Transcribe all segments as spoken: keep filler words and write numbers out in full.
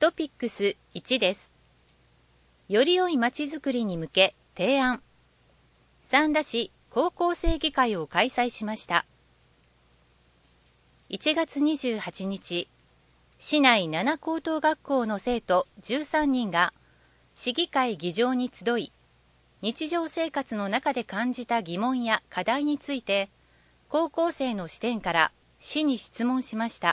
トピックスいちです。より良いまちづくりに向け提案。三田市高校生議会を開催しました。いちがつにじゅうはちにち、市内なな高等学校の生徒じゅうさんにんが市議会議場に集い、日常生活の中で感じた疑問や課題について、高校生の視点から市に質問しました。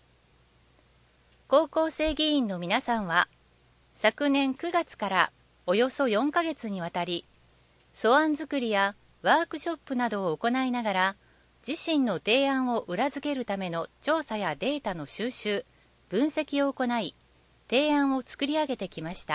高校生議員の皆さんは、昨年くがつからおよそよんかげつにわたり、素案作りやワークショップなどを行いながら、自身の提案を裏付けるための調査やデータの収集、分析を行い、提案を作り上げてきました。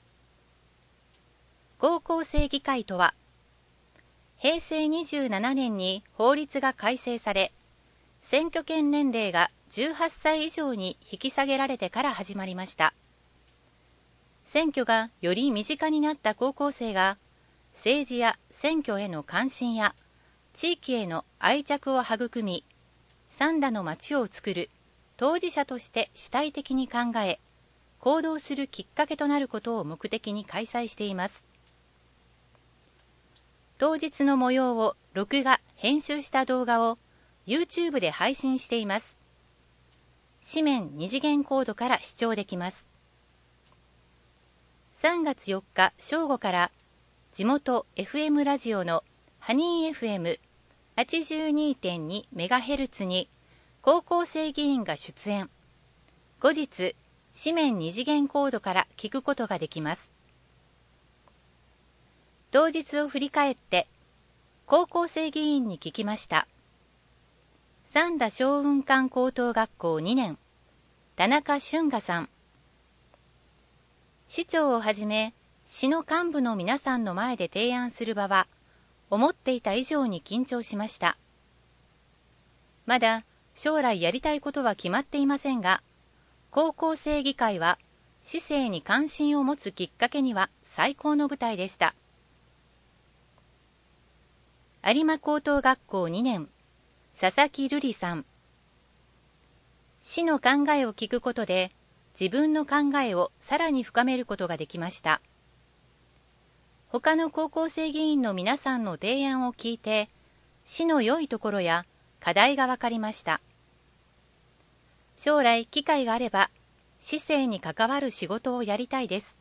高校生議会とは、へいせいにじゅうななねんに法律が改正され、選挙権年齢がじゅうはっさい以上に引き下げられてから始まりました。選挙がより身近になった高校生が、政治や選挙への関心や地域への愛着を育み、三田の街をつくる当事者として主体的に考え、行動するきっかけとなることを目的に開催しています。当日の模様を録画・編集した動画を YouTube で配信しています。紙面二次元コードから視聴できます。さんがつよっか正午から地元 エフエム ラジオのハニー エフエムはちじゅうにてんにメガヘルツ に高校生議員が出演。後日、紙面二次元コードから聞くことができます。当日を振り返って、高校生議員に聞きました。三田松雲館高等学校にねん、田中俊雅さん。市長をはじめ、市の幹部の皆さんの前で提案する場は、思っていた以上に緊張しました。まだ将来やりたいことは決まっていませんが、高校生議会は市政に関心を持つきっかけには最高の舞台でした。有馬高等学校にねん、佐々木瑠璃さん。市の考えを聞くことで、自分の考えをさらに深めることができました。他の高校生議員の皆さんの提案を聞いて、市の良いところや課題が分かりました。将来機会があれば、市政に関わる仕事をやりたいです。